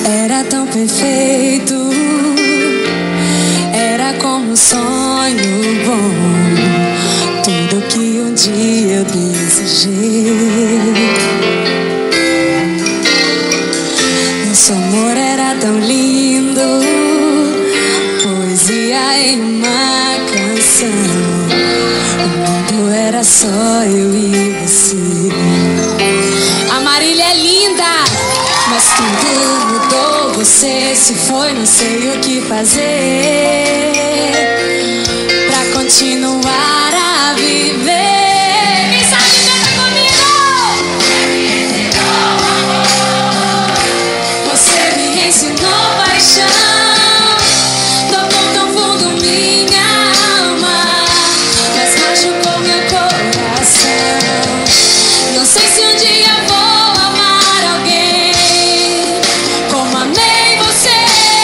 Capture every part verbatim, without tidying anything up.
Era tão perfeito, era como um sonho bom, tudo que um dia eu desejei. Nosso amor era tão lindo, poesia em uma canção. O mundo era só eu e você. A Marília é linda, mas tudo mudou. Você se foi, não sei o que fazer pra continuar a viver. Quem sabe canta comigo? Você me ensinou paixão, tocou tão fundo minha alma, mas machucou meu coração. Não sei se um dia vou amar alguém como amei você.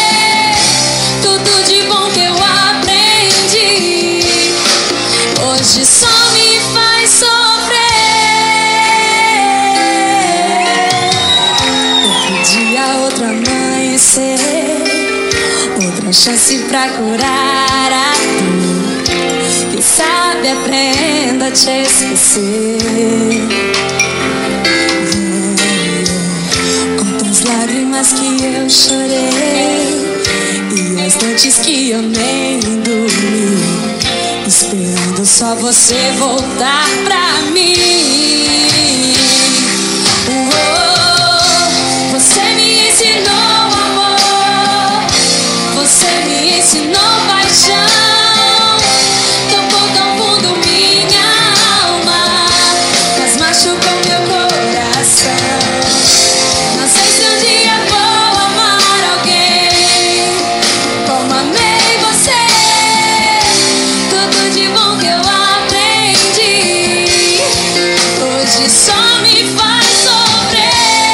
Tudo de bom que eu aprendi hoje só me faz sofrer. Outro dia, outro amanhecer, outra chance pra curar a dor. Quem sabe aprenda a te esquecer. Quantas lágrimas que eu chorei e as noites que eu nem dormi, esperando só você voltar pra mim. Oh, você me ensinou amor, você me ensinou paixão, tocou tão fundo minha alma, mas machucou meu coração. Não sei se um dia vou amar alguém como amei você. Tudo de bom que eu aprendi hoje só me faz sofrer.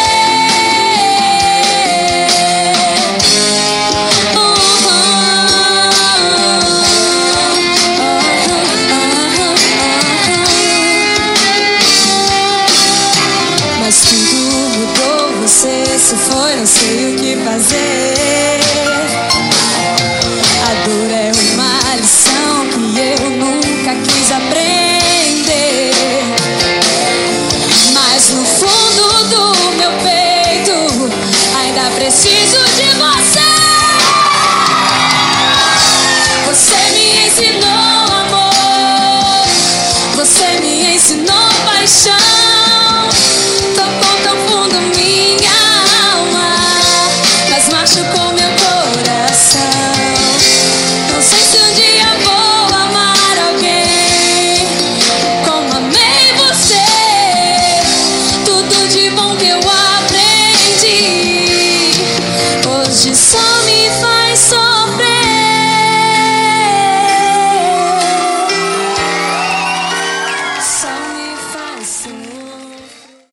Uh -uh, uh -uh, uh -uh. Mas tudo mudou, você se foi, não sei o que fazer. A dor é uma lição que eu nunca quis aprender, mas no fundo do meu peito ainda preciso